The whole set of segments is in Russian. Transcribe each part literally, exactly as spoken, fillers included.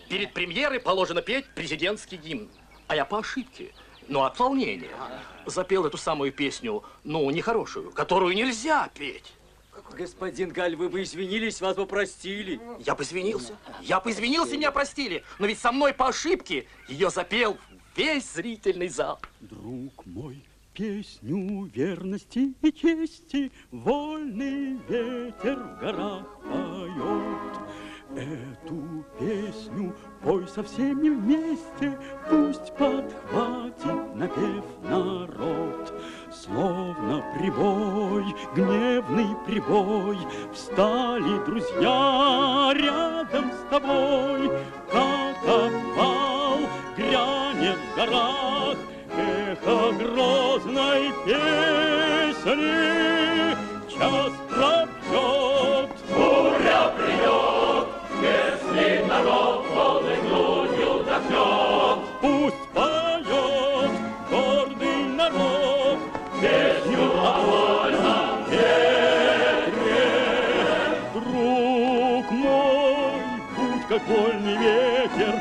перед премьерой положено петь президентский гимн. А я по ошибке, но от волнения, запел эту самую песню, ну, нехорошую, которую нельзя петь. Господин Галь, вы бы извинились, вас бы простили. Я бы извинился. Я бы извинился, меня простили. Но ведь со мной по ошибке ее запел весь зрительный зал. Друг мой, песню верности и чести вольный ветер в горах поет. Эту песню пой со всеми вместе, пусть подхватит напев народ. Словно прибой, гневный прибой, встали друзья рядом с тобой. Как обвал грянет в горах эхо грозной песни. Час пробьет, буря придет, если народ полной грудью вдохнет. Пусть поет гордый народ песню о вольном ветре. Друг мой, будь как вольный ветер,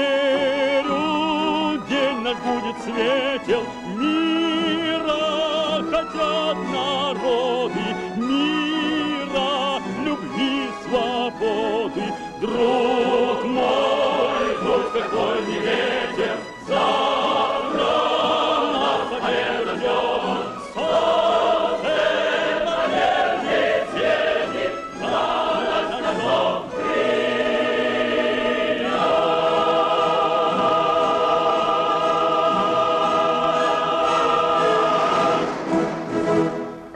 верю, день наш будет светел. Мира хотят народы, мира, любви, свободы. Друг мой,